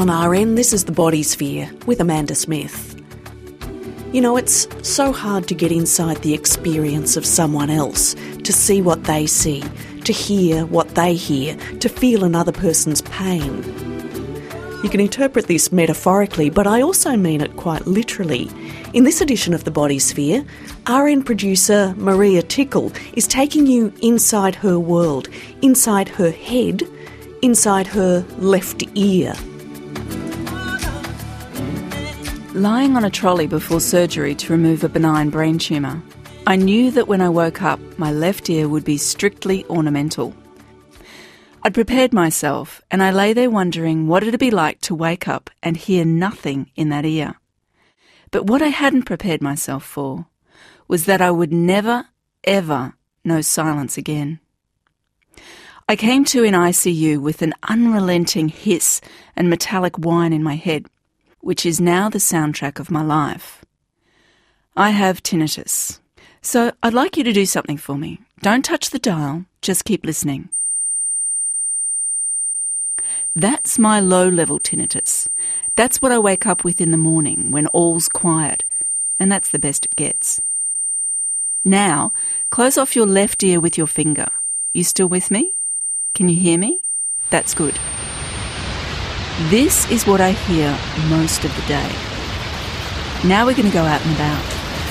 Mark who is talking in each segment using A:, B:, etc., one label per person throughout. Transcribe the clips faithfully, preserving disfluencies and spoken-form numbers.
A: On R N, this is The Body Sphere with Amanda Smith. You know, it's so hard to get inside the experience of someone else, to see what they see, to hear what they hear, to feel another person's pain. You can interpret this metaphorically, but I also mean it quite literally. In this edition of The Body Sphere, R N producer Maria Tickle is taking you inside her world, inside her head, inside her left ear.
B: Lying on a trolley before surgery to remove a benign brain tumour, I knew that when I woke up, my left ear would be strictly ornamental. I'd prepared myself, and I lay there wondering what it'd be like to wake up and hear nothing in that ear. But what I hadn't prepared myself for was that I would never, ever know silence again. I came to in I C U with an unrelenting hiss and metallic whine in my head, which is now the soundtrack of my life. I have tinnitus, so I'd like you to do something for me. Don't touch the dial, just keep listening. That's my low-level tinnitus. That's what I wake up with in the morning when all's quiet, and that's the best it gets. Now, close off your left ear with your finger. You still with me? Can you hear me? That's good. This is what I hear most of the day. Now we're going to go out and about.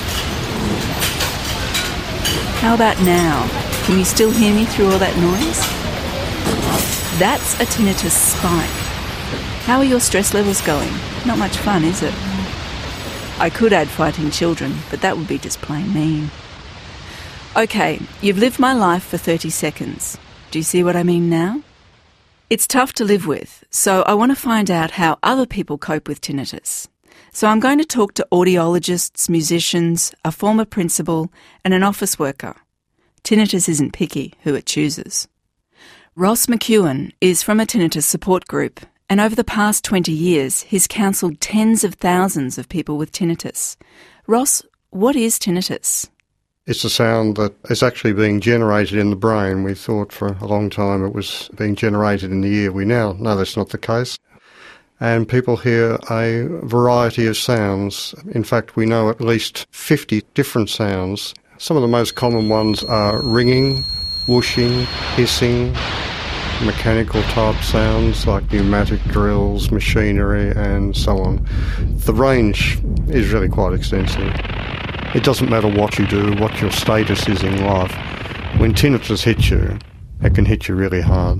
B: How about now? Can you still hear me through all that noise? That's a tinnitus spike. How are your stress levels going? Not much fun, is it? I could add fighting children, but that would be just plain mean. Okay, you've lived my life for thirty seconds. Do you see what I mean now? It's tough to live with, so I want to find out how other people cope with tinnitus. So I'm going to talk to audiologists, musicians, a former principal, and an office worker. Tinnitus isn't picky who it chooses. Ross McEwen is from a tinnitus support group, and over the past twenty years, he's counselled tens of thousands of people with tinnitus. Ross, what is tinnitus?
C: It's a sound that is actually being generated in the brain. We thought for a long time it was being generated in the ear. We now know that's not the case. And people hear a variety of sounds. In fact, we know at least fifty different sounds. Some of the most common ones are ringing, whooshing, hissing, mechanical type sounds like pneumatic drills, machinery and so on. The range is really quite extensive. It doesn't matter what you do, what your status is in life. When tinnitus hits you, it can hit you really hard.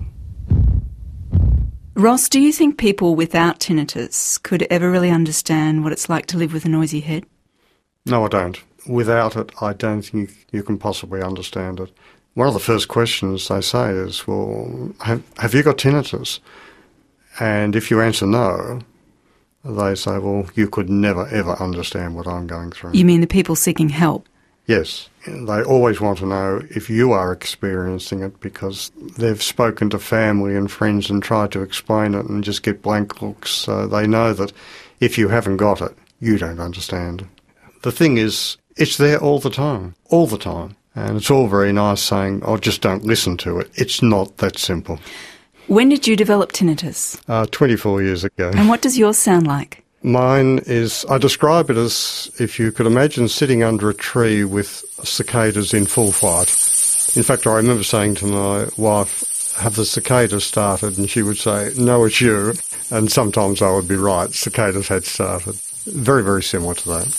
B: Ross, do you think people without tinnitus could ever really understand what it's like to live with a noisy head?
C: No, I don't. Without it, I don't think you can possibly understand it. One of the first questions they say is, well, have, have you got tinnitus? And if you answer no, they say, well, you could never, ever understand what I'm going through.
B: You mean the people seeking help?
C: Yes. They always want to know if you are experiencing it because they've spoken to family and friends and tried to explain it and just get blank looks. So they know that if you haven't got it, you don't understand. The thing is, it's there all the time, all the time. And it's all very nice saying, oh, just don't listen to it. It's not that simple.
B: When did you develop tinnitus?
C: Uh, twenty-four years ago.
B: And what does yours sound like?
C: Mine is, I describe it as if you could imagine sitting under a tree with cicadas in full flight. In fact, I remember saying to my wife, have the cicadas started? And she would say, no, it's you. And sometimes I would be right. Cicadas had started. Very, very similar to that.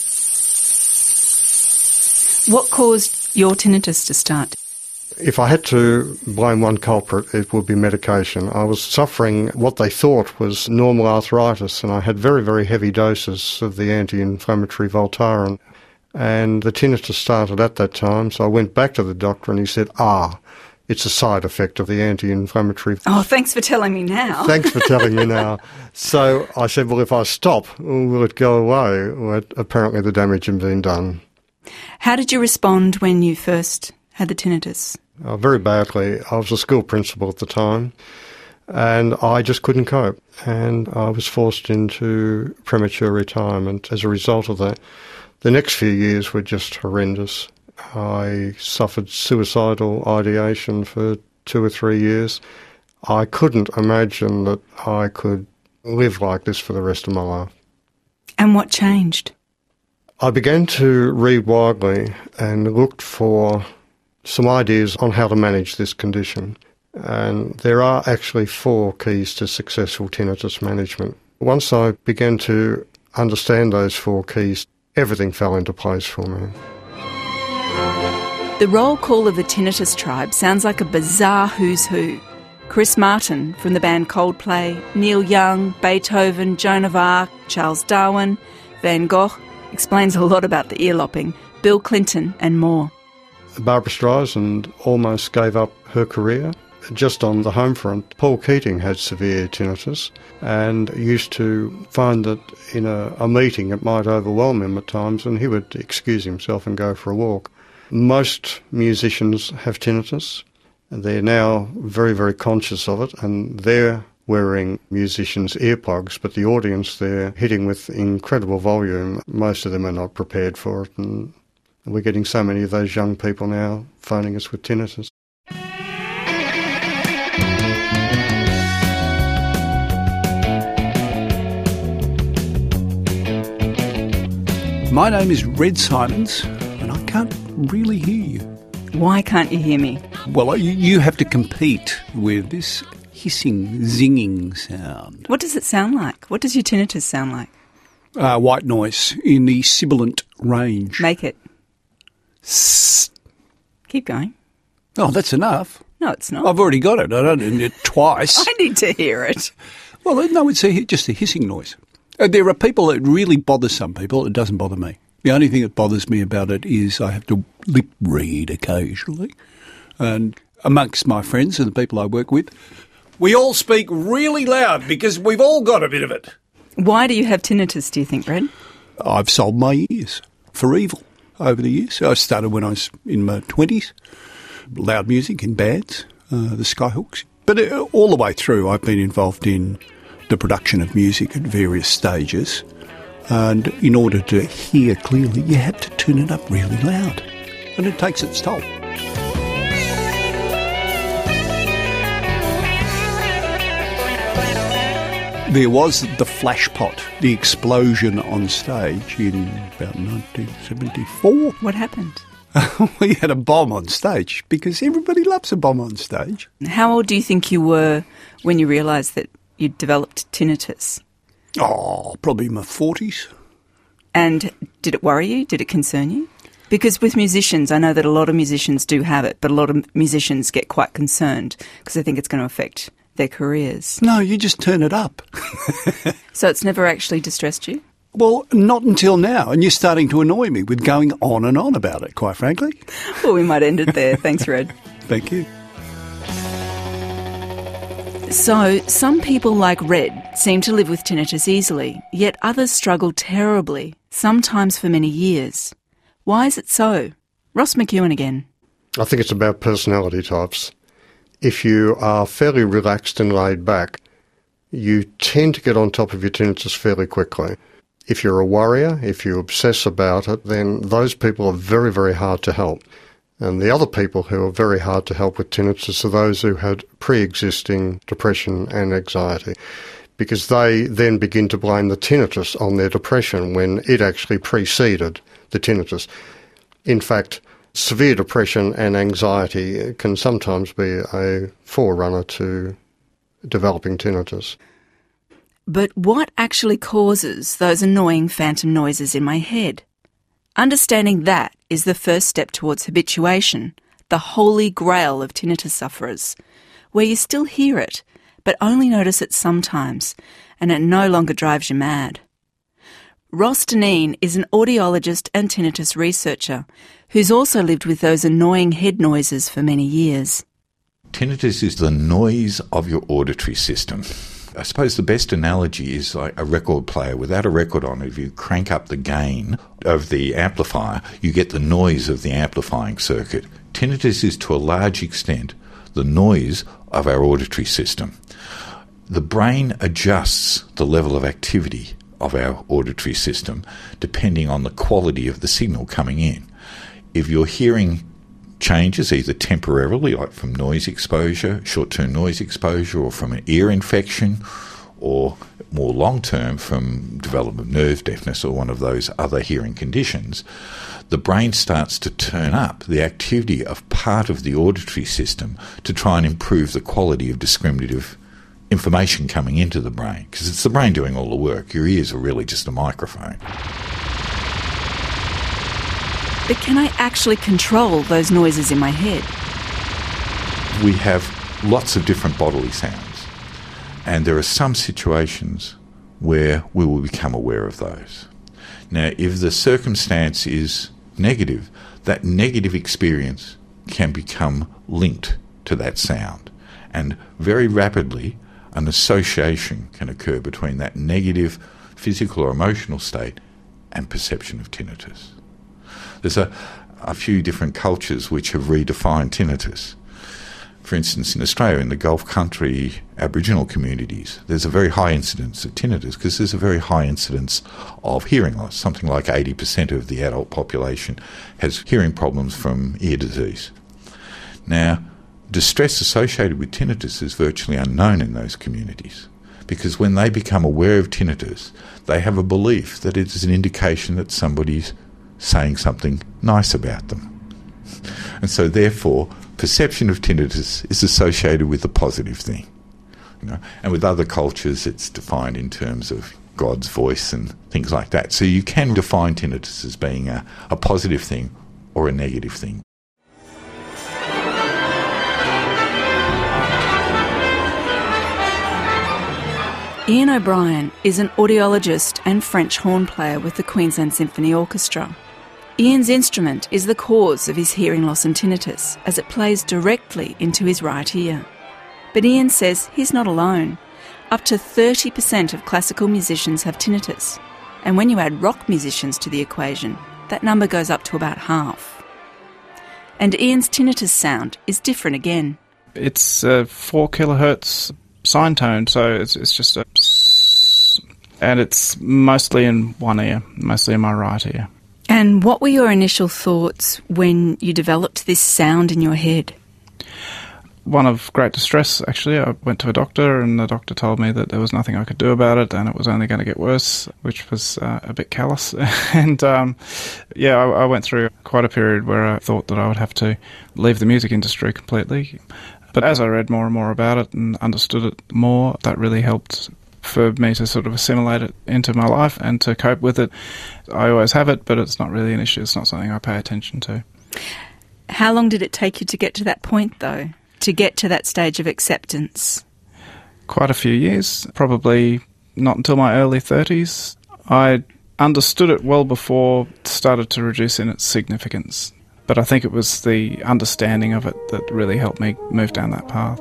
B: What caused your tinnitus to start?
C: If I had to blame one culprit, it would be medication. I was suffering what they thought was normal arthritis, and I had very, very heavy doses of the anti-inflammatory Voltaren. And the tinnitus started at that time, so I went back to the doctor and he said, ah, it's a side effect of the anti-inflammatory.
B: Oh, thanks for telling me now.
C: Thanks for telling me now. So I said, well, if I stop, will it go away? Well, apparently the damage had been done.
B: How did you respond when you first had the tinnitus?
C: Uh, very badly. I was a school principal at the time and I just couldn't cope, and I was forced into premature retirement as a result of that. The next few years were just horrendous. I suffered suicidal ideation for two or three years. I couldn't imagine that I could live like this for the rest of my life.
B: And what changed?
C: I began to read widely and looked for some ideas on how to manage this condition. And there are actually four keys to successful tinnitus management. Once I began to understand those four keys, everything fell into place for me.
B: The roll call of the tinnitus tribe sounds like a bizarre who's who. Chris Martin from the band Coldplay, Neil Young, Beethoven, Joan of Arc, Charles Darwin, Van Gogh explains a lot about the ear lopping, Bill Clinton and more.
C: Barbra Streisand almost gave up her career. Just on the home front, Paul Keating had severe tinnitus and used to find that in a, a meeting it might overwhelm him at times, and he would excuse himself and go for a walk. Most musicians have tinnitus. They're now very, very conscious of it, and they're wearing musicians' earplugs, but the audience they're hitting with incredible volume, most of them are not prepared for it, and we're getting so many of those young people now phoning us with tinnitus.
D: My name is Red Simons, and I can't really hear you.
B: Why can't you hear me?
D: Well, you, you have to compete with this hissing, zinging sound.
B: What does it sound like? What does your tinnitus sound like?
D: Uh, white noise in the sibilant range.
B: Make it.
D: Sss.
B: Keep going.
D: Oh, that's enough.
B: No, it's not.
D: I've already got it. I don't need it twice.
B: I need to hear it.
D: Well, no, it's a, just a hissing noise. Uh, there are people that really bother some people. It doesn't bother me. The only thing that bothers me about it is I have to lip read occasionally. And amongst my friends and the people I work with, we all speak really loud because we've all got a bit of it.
B: Why do you have tinnitus, do you think, Red?
D: I've sold my ears for evil over the years. I started when I was in my twenties, loud music in bands, uh, the Skyhooks. But uh, all the way through I've been involved in the production of music at various stages. And in order to hear clearly, you have to turn it up really loud. And it takes its toll. There was the flashpot, the explosion on stage in about nineteen seventy-four.
B: What happened?
D: We had a bomb on stage because everybody loves a bomb on stage.
B: How old do you think you were when you realised that you'd developed tinnitus?
D: Oh, probably in my forties.
B: And did it worry you? Did it concern you? Because with musicians, I know that a lot of musicians do have it, but a lot of musicians get quite concerned because they think it's going to affect their careers.
D: No, you just turn it up.
B: So it's never actually distressed you?
D: Well, not until now, and you're starting to annoy me with going on and on about it, quite frankly.
B: Well, we might end it there. Thanks, Red.
D: Thank you.
B: So, some people like Red seem to live with tinnitus easily, yet others struggle terribly, sometimes for many years. Why is it so? Ross McEwen again.
C: I think it's about personality types. If you are fairly relaxed and laid back, you tend to get on top of your tinnitus fairly quickly. If you're a worrier, if you obsess about it, then those people are very, very hard to help. And the other people who are very hard to help with tinnitus are those who had pre-existing depression and anxiety, because they then begin to blame the tinnitus on their depression when it actually preceded the tinnitus. In fact, severe depression and anxiety can sometimes be a forerunner to developing tinnitus.
B: But what actually causes those annoying phantom noises in my head? Understanding that is the first step towards habituation, the holy grail of tinnitus sufferers, where you still hear it, but only notice it sometimes, and it no longer drives you mad. Ross Dineen is an audiologist and tinnitus researcher who's also lived with those annoying head noises for many years.
E: Tinnitus is the noise of your auditory system. I suppose the best analogy is like a record player. Without a record on, if you crank up the gain of the amplifier, you get the noise of the amplifying circuit. Tinnitus is to a large extent the noise of our auditory system. The brain adjusts the level of activity of our auditory system depending on the quality of the signal coming in. If you're hearing changes either temporarily, like from noise exposure, short-term noise exposure, or from an ear infection, or more long-term from development of nerve deafness or one of those other hearing conditions, the brain starts to turn up the activity of part of the auditory system to try and improve the quality of discriminative information coming into the brain, because it's the brain doing all the work. Your ears are really just a microphone.
B: But can I actually control those noises in my head?
E: We have lots of different bodily sounds, and there are some situations where we will become aware of those. Now, if the circumstance is negative, that negative experience can become linked to that sound, and very rapidly an association can occur between that negative physical or emotional state and perception of tinnitus. There's a, a few different cultures which have redefined tinnitus. For instance, in Australia, in the Gulf country Aboriginal communities, there's a very high incidence of tinnitus because there's a very high incidence of hearing loss. Something like eighty percent of the adult population has hearing problems from ear disease. Now, distress associated with tinnitus is virtually unknown in those communities because when they become aware of tinnitus, they have a belief that it is an indication that somebody's saying something nice about them. And so, therefore, perception of tinnitus is associated with a positive thing. You know? And with other cultures, it's defined in terms of God's voice and things like that. So you can define tinnitus as being a, a positive thing or a negative thing.
B: Ian O'Brien is an audiologist and French horn player with the Queensland Symphony Orchestra. Ian's instrument is the cause of his hearing loss and tinnitus, as it plays directly into his right ear. But Ian says he's not alone. Up to thirty percent of classical musicians have tinnitus, and when you add rock musicians to the equation, that number goes up to about half. And Ian's tinnitus sound is different again.
F: It's a four kilohertz sine tone, so it's, it's just a psss, and it's mostly in one ear, mostly in my right ear.
B: And what were your initial thoughts when you developed this sound in your head?
F: One of great distress, actually. I went to a doctor and the doctor told me that there was nothing I could do about it and it was only going to get worse, which was uh, a bit callous. and um, yeah, I, I went through quite a period where I thought that I would have to leave the music industry completely. But as I read more and more about it and understood it more, that really helped for me to sort of assimilate it into my life and to cope with it. I always have it, but it's not really an issue. It's not something I pay attention to.
B: How long did it take you to get to that point, though, to get to that stage of acceptance?
F: Quite a few years, probably not until my early thirties. I understood it well before it started to reduce in its significance, but I think it was the understanding of it that really helped me move down that path.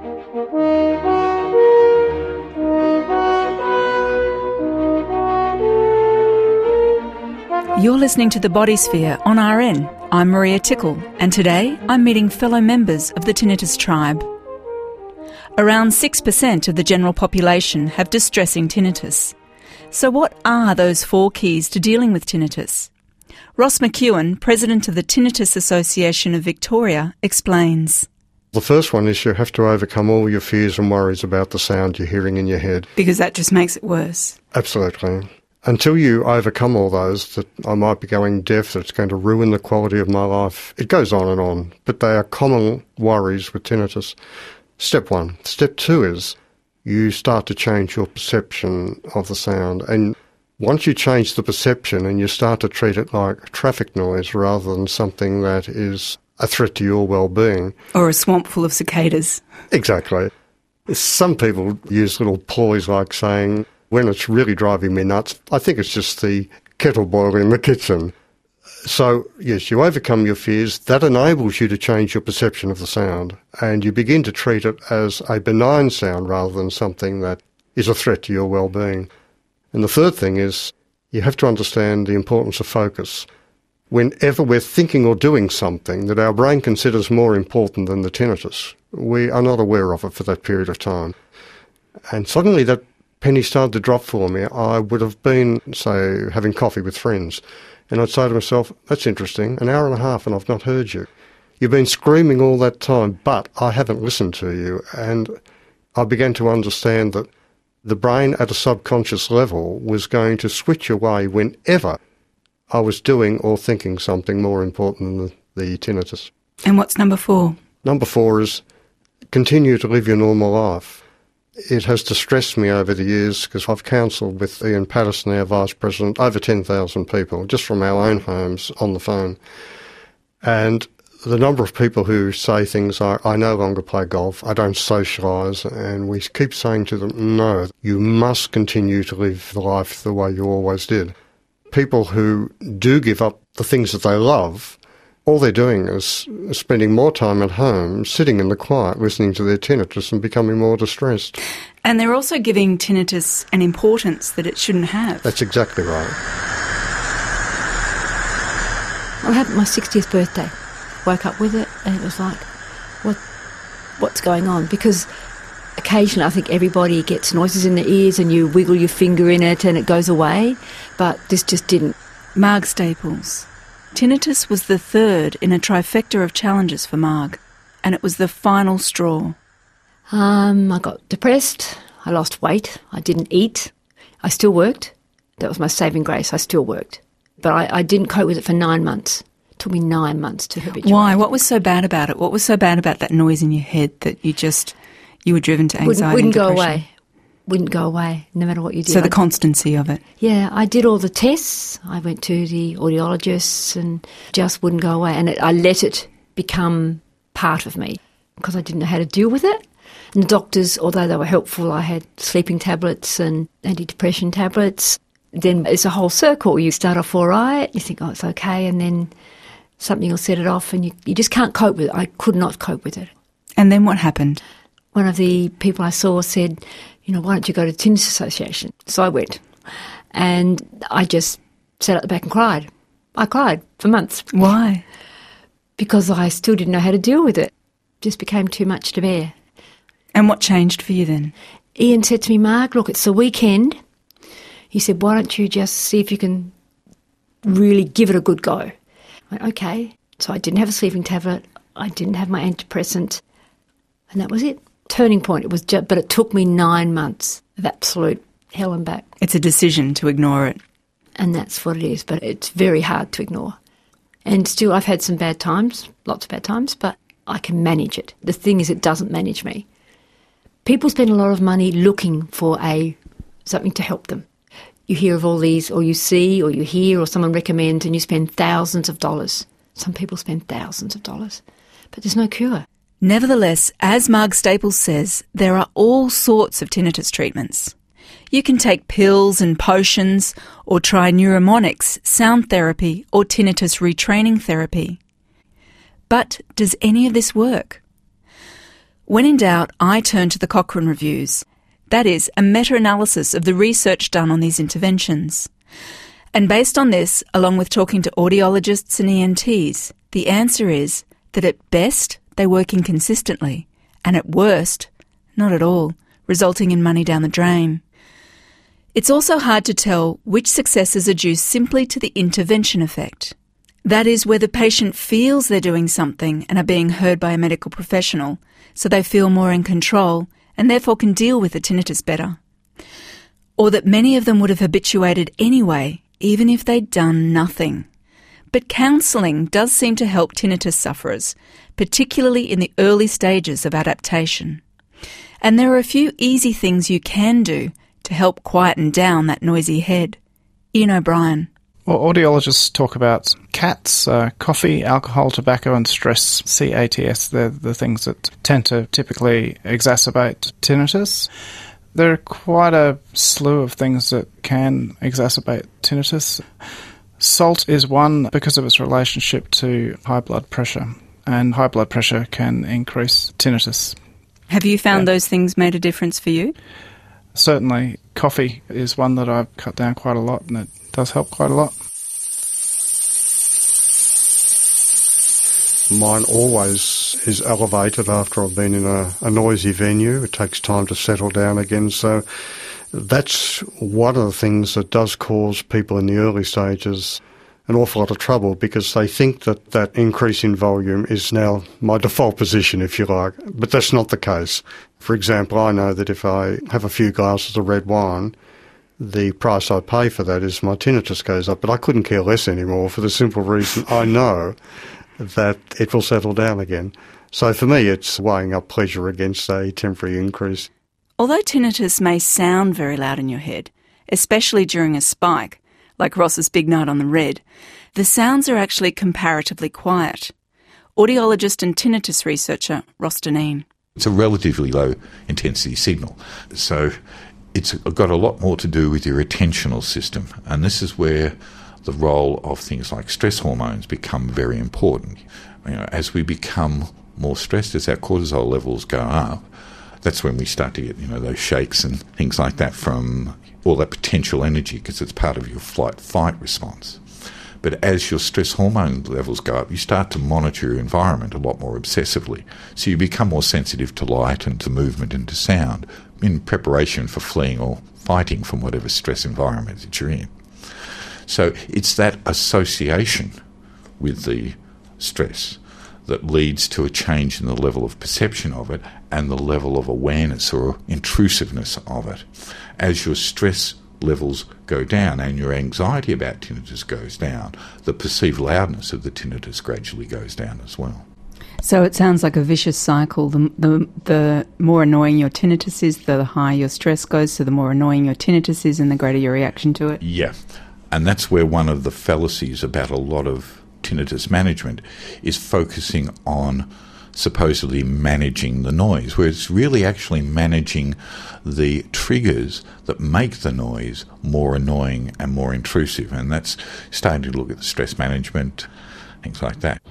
B: You're listening to The Body Sphere on R N. I'm Maria Tickle, and today I'm meeting fellow members of the tinnitus tribe. Around six percent of the general population have distressing tinnitus. So what are those four keys to dealing with tinnitus? Ross McEwen, president of the Tinnitus Association of Victoria, explains.
C: The first one is you have to overcome all your fears and worries about the sound you're hearing in your head.
B: Because that just makes it worse.
C: Absolutely. Until you overcome all those, that I might be going deaf, that it's going to ruin the quality of my life, it goes on and on. But they are common worries with tinnitus. Step one. Step two is you start to change your perception of the sound. And once you change the perception and you start to treat it like traffic noise rather than something that is a threat to your well-being.
B: Or a swamp full of cicadas.
C: Exactly. Some people use little ploys like saying, when it's really driving me nuts, I think it's just the kettle boiling in the kitchen. So, yes, you overcome your fears. That enables you to change your perception of the sound, and you begin to treat it as a benign sound rather than something that is a threat to your well-being. And the third thing is you have to understand the importance of focus. Whenever we're thinking or doing something that our brain considers more important than the tinnitus, we are not aware of it for that period of time. And suddenly that penny started to drop for me. I would have been, say, having coffee with friends, and I'd say to myself, that's interesting, an hour and a half and I've not heard you. You've been screaming all that time, but I haven't listened to you. And I began to understand that The brain at a subconscious level was going to switch away whenever I was doing or thinking something more important than the, the tinnitus.
B: And what's number four?
C: Number four is continue to live your normal life. It has distressed me over the years because I've counselled with Ian Patterson, our Vice President, over ten thousand people, just from our own homes on the phone. And the number of people who say things like, I no longer play golf, I don't socialise, and we keep saying to them, no, you must continue to live the life the way you always did. People who do give up the things that they love, all they're doing is spending more time at home, sitting in the quiet, listening to their tinnitus and becoming more distressed.
B: And they're also giving tinnitus an importance that it shouldn't have.
C: That's exactly right.
G: I had my sixtieth birthday. Woke up with it and it was like, what, what's going on? Because occasionally I think everybody gets noises in their ears and you wiggle your finger in it and it goes away, but this just didn't.
B: Marg Staples. Tinnitus was the third in a trifecta of challenges for Marg, and it was the final straw.
G: Um, I got depressed, I lost weight, I didn't eat, I still worked. That was my saving grace, I still worked. But I, I didn't cope with it for nine months. It took me nine months to habituate.
B: Why? What was so bad about it? What was so bad about that noise in your head that you just, you were driven to anxiety
G: wouldn't, wouldn't
B: and depression?
G: go away. Wouldn't go away, no matter what you did.
B: So the constancy of it.
G: Yeah, I did all the tests. I went to the audiologists and just wouldn't go away. And it, I let it become part of me because I didn't know how to deal with it. And the doctors, although they were helpful, I had sleeping tablets and antidepressant tablets. Then it's a whole circle. You start off all right, you think, oh, it's okay, and then something will set it off and you, you just can't cope with it. I could not cope with it.
B: And then what happened?
G: One of the people I saw said, you know, why don't you go to the Tinnitus Association? So I went. And I just sat at the back and cried. I cried for months.
B: Why?
G: Because I still didn't know how to deal with it. It just became too much to bear.
B: And what changed for you then?
G: Ian said to me, Marg, look, it's the weekend. He said, why don't you just see if you can really give it a good go? I went, okay. So I didn't have a sleeping tablet. I didn't have my antidepressant. And that was it. Turning point. It was just, but it took me nine months of absolute hell and back.
B: It's a decision to ignore it.
G: And that's what it is, but it's very hard to ignore. And still, I've had some bad times, lots of bad times, but I can manage it. The thing is, it doesn't manage me. People spend a lot of money looking for a something to help them. You hear of all these, or you see, or you hear, or someone recommends, and you spend thousands of dollars. Some people spend thousands of dollars, but there's no cure.
B: Nevertheless, as Marg Staples says, there are all sorts of tinnitus treatments. You can take pills and potions, or try neuromonics, sound therapy, or tinnitus retraining therapy. But does any of this work? When in doubt, I turn to the Cochrane Reviews. That is, a meta-analysis of the research done on these interventions. And based on this, along with talking to audiologists and E N Ts, the answer is that at best, they work inconsistently, and at worst, not at all, resulting in money down the drain. It's also hard to tell which successes are due simply to the intervention effect. That is, where the patient feels they're doing something and are being heard by a medical professional, so they feel more in control and therefore can deal with the tinnitus better. Or that many of them would have habituated anyway, even if they'd done nothing. But counselling does seem to help tinnitus sufferers, particularly in the early stages of adaptation. And there are a few easy things you can do to help quieten down that noisy head. Ian O'Brien.
F: Well, audiologists talk about C A Ts, uh, coffee, alcohol, tobacco and stress, C A T S. They're the things that tend to typically exacerbate tinnitus. There are quite a slew of things that can exacerbate tinnitus. Salt is one because of its relationship to high blood pressure, and high blood pressure can increase tinnitus.
B: Have you found
F: Yeah.
B: those things made a difference for you?
F: Certainly, coffee is one that I've cut down quite a lot, and it does help quite a lot.
C: Mine always is elevated after I've been in a, a noisy venue. It takes time to settle down again, so that's one of the things that does cause people in the early stages an awful lot of trouble because they think that that increase in volume is now my default position, if you like. But that's not the case. For example, I know that if I have a few glasses of red wine, the price I pay for that is my tinnitus goes up. But I couldn't care less anymore for the simple reason I know that it will settle down again. So for me, it's weighing up pleasure against a temporary increase.
B: Although tinnitus may sound very loud in your head, especially during a spike, like Ross's big night on the Red, the sounds are actually comparatively quiet. Audiologist and tinnitus researcher Ross Dineen.
E: It's a relatively low intensity signal, so it's got a lot more to do with your attentional system, and this is where the role of things like stress hormones become very important. You know, as we become more stressed, as our cortisol levels go up, that's when we start to get, you know, those shakes and things like that from all that potential energy, because it's part of your flight-fight response. But as your stress hormone levels go up, you start to monitor your environment a lot more obsessively. So you become more sensitive to light and to movement and to sound in preparation for fleeing or fighting from whatever stress environment that you're in. So it's that association with the stress that leads to a change in the level of perception of it and the level of awareness or intrusiveness of it. As your stress levels go down and your anxiety about tinnitus goes down, the perceived loudness of the tinnitus gradually goes down as well.
B: So it sounds like a vicious cycle. The, the, the more annoying your tinnitus is, the higher your stress goes, so the more annoying your tinnitus is and the greater your reaction to it.
E: Yeah, and that's where one of the fallacies about a lot of tinnitus management is focusing on supposedly managing the noise, where it's really actually managing the triggers that make the noise more annoying and more intrusive, and that's starting to look at the stress management, things like that.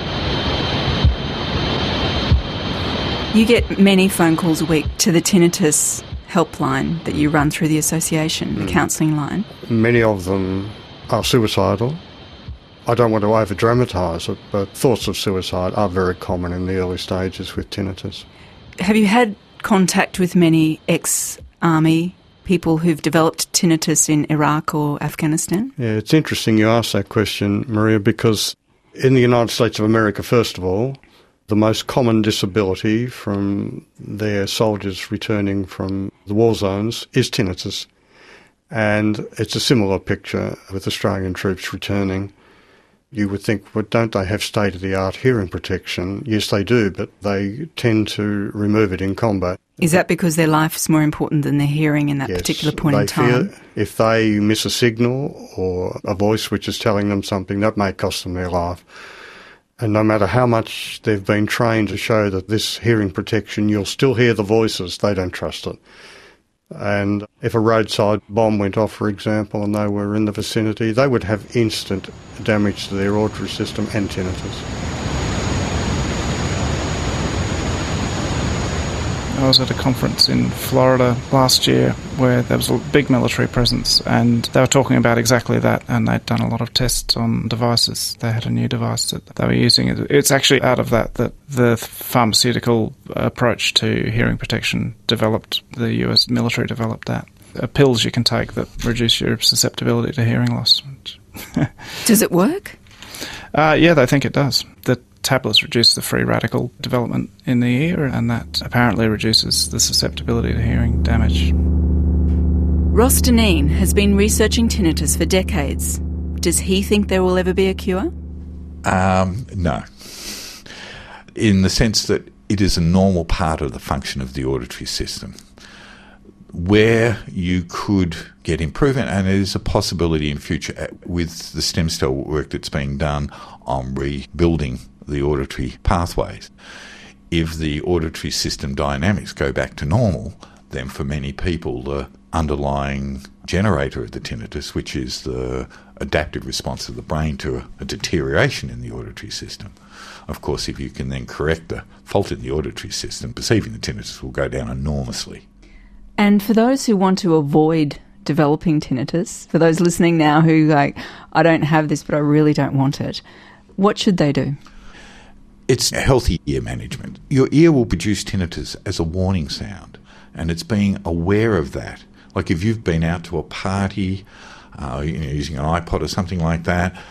B: You get many phone calls a week to the tinnitus helpline that you run through the association, the mm. counselling line.
C: Many of them are suicidal. I don't want to over-dramatise it, but thoughts of suicide are very common in the early stages with tinnitus.
B: Have you had contact with many ex-army people who've developed tinnitus in Iraq or Afghanistan?
C: Yeah, it's interesting you ask that question, Maria, because in the United States of America, first of all, the most common disability from their soldiers returning from the war zones is tinnitus. And it's a similar picture with Australian troops returning. You would think, well, don't they have state-of-the-art hearing protection? Yes, they do, but they tend to remove it in combat.
B: Is that because their life is more important than their hearing in that
C: yes,
B: particular point
C: they
B: in time?
C: Fear if they miss a signal or a voice which is telling them something, that may cost them their life. And no matter how much they've been trained to show that this hearing protection, you'll still hear the voices, they don't trust it. And if a roadside bomb went off, for example, and they were in the vicinity, they would have instant damage to their auditory system and tinnitus.
F: I was at a conference in Florida last year where there was a big military presence, and they were talking about exactly that, and they'd done a lot of tests on devices. They had a new device that they were using. It's actually out of that that the pharmaceutical approach to hearing protection developed. The U S military developed that. Uh, pills you can take that reduce your susceptibility to hearing loss.
B: Does it work?
F: Uh, yeah, they think it does. The tablets reduce the free radical development in the ear, and that apparently reduces the susceptibility to hearing damage.
B: Ross Dineen has been researching tinnitus for decades. Does he think there will ever be a cure?
E: Um, no. In the sense that it is a normal part of the function of the auditory system. Where you could get improvement, and it is a possibility in future with the stem cell work that's being done on rebuilding the auditory pathways. If the auditory system dynamics go back to normal, then for many people the underlying generator of the tinnitus, which is the adaptive response of the brain to a, a deterioration in the auditory system. Of course, if you can then correct the fault in the auditory system, perceiving the tinnitus will go down enormously.
B: And for those who want to avoid developing tinnitus, for those listening now who like, I don't have this but I really don't want it, what should they do?
E: It's healthy ear management. Your ear will produce tinnitus as a warning sound, and it's being aware of that. Like if you've been out to a party, uh, you know, using an iPod or something like that,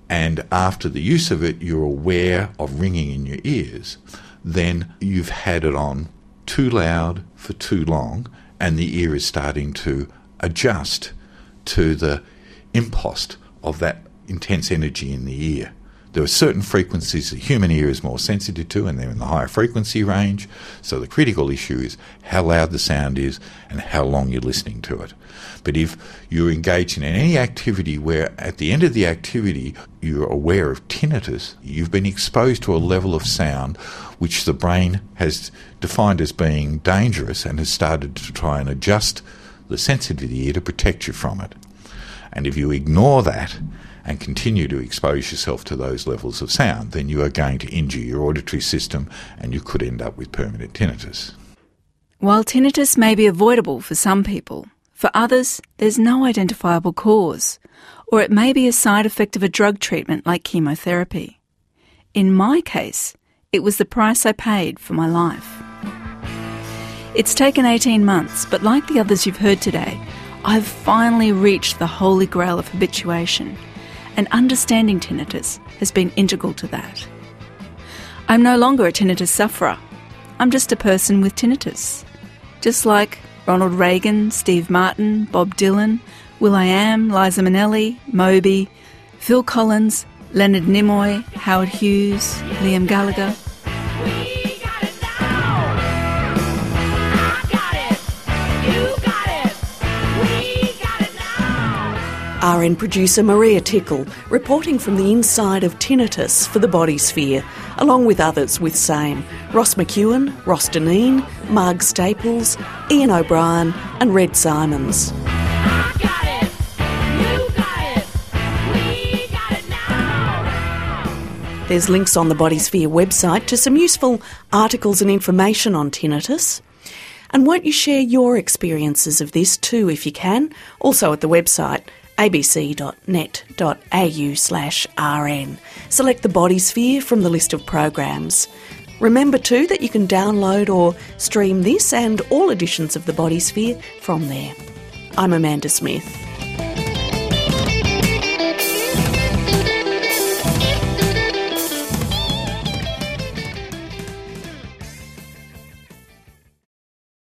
E: and after the use of it you're aware of ringing in your ears, then you've had it on too loud for too long, and the ear is starting to adjust to the impost of that intense energy in the ear. There are certain frequencies the human ear is more sensitive to, and they're in the higher frequency range. So the critical issue is how loud the sound is and how long you're listening to it. But if you're engaged in any activity where at the end of the activity you're aware of tinnitus, you've been exposed to a level of sound which the brain has defined as being dangerous and has started to try and adjust the sensitivity of the ear to protect you from it. And if you ignore that and continue to expose yourself to those levels of sound, then you are going to injure your auditory system and you could end up with permanent tinnitus.
B: While tinnitus may be avoidable for some people, for others there's no identifiable cause, or it may be a side effect of a drug treatment like chemotherapy. In my case, it was the price I paid for my life. It's taken eighteen months, but like the others you've heard today, I've finally reached the holy grail of habituation, and understanding tinnitus has been integral to that. I'm no longer a tinnitus sufferer. I'm just a person with tinnitus. Just like Ronald Reagan, Steve Martin, Bob Dylan, will.i.am, Liza Minnelli, Moby, Phil Collins, Leonard Nimoy, Howard Hughes, Liam Gallagher.
A: R N producer Maria Tickle, reporting from the inside of tinnitus for the Body Sphere, along with others with same, Ross McEwen, Ross Dineen, Marg Staples, Ian O'Brien and Red Simons. There's links on the Body Sphere website to some useful articles and information on tinnitus. And won't you share your experiences of this too if you can, also at the website abc.net.au slash rn. Select the Body Sphere from the list of programs. Remember too that you can download or stream this and all editions of the Body Sphere from there. I'm Amanda Smith.